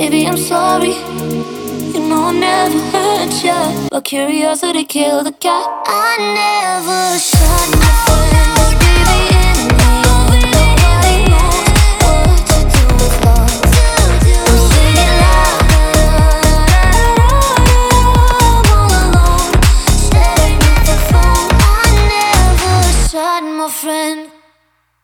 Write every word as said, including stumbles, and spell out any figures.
Baby, I'm sorry. You know I never hurt ya, but curiosity killed the cat. I never shot my friend, 'cause baby, in the end, nobody knows what to do with love. I'm singing loud, I'm all alone, staring at the phone. I never shot my friend.